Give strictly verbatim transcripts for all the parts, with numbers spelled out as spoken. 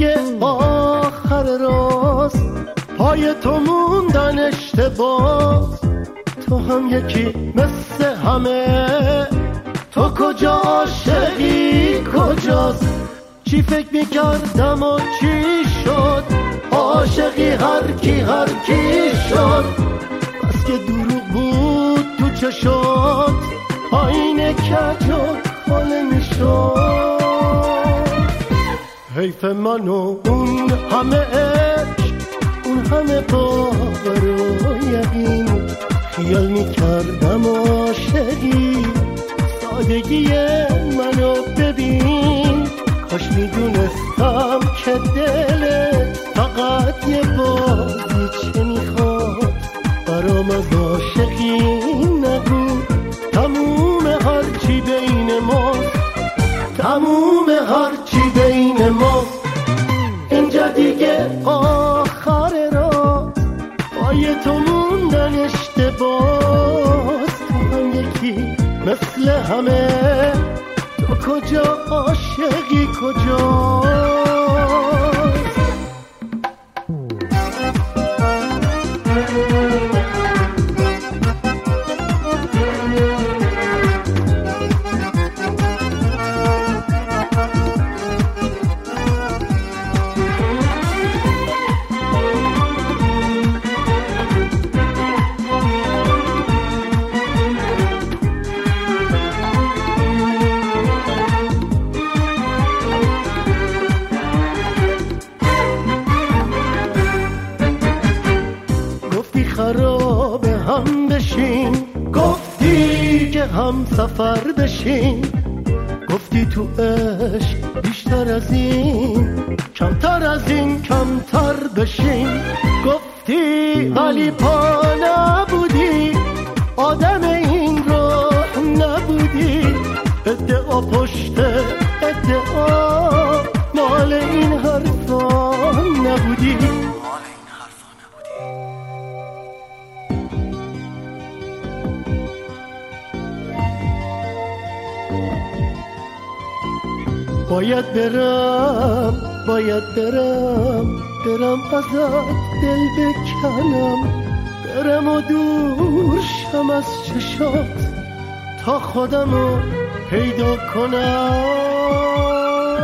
دیگه آخر راست، پای تو موندن اشتباه. تو هم یکی مثل همه، تو کجا عاشقی کجاست؟ چی فکر میکردم و چی شد؟ عاشقی هر کی هر کی شد. بس که دروغ بود تو چشات، آینه کج و خاله میشد. حیف من و اون همه عشق، اون همه باور و یقین. خیال میکردم عاشقی، سادگی منو ببین. کاش میدونستم که دلت فقط یه بازی چه میخواد. برام از عاشقی نگو، تموم هرچی بین ما، تموم هرچی بین ما. اینجا دیگه آخر راست، پای تو موندن اشتباس. تو هم یکی مثل همه، تو کجا عاشقی کجاست؟ خراب هم بشین، گفتی که هم سفر بشین. گفتی تو عشق بیشتر از این، کمتر از این کمتر بشین. گفتی ولی پا نبودی، آدم این رو نبودی. ادعا پشت ادعا، مال این حرفا نبودی. باید برم باید برم برم ازت دل بکنم. برم و دور شم از چشات، تا خودمو پیدا کنم.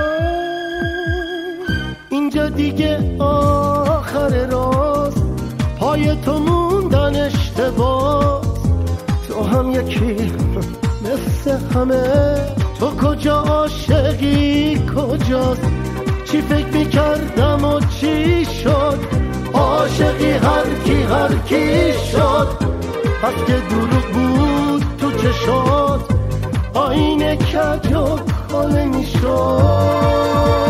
اینجا دیگه آخر راست، پای تو موندن اشتباه. تو هم یکی مثل همه، تو کجا عاشقی کجاست؟ چی فکر میکردم و چی شد؟ عاشقی هر کی هر کی شد. پس که دروغ بود تو چشات، آینه کج و خاله میشد.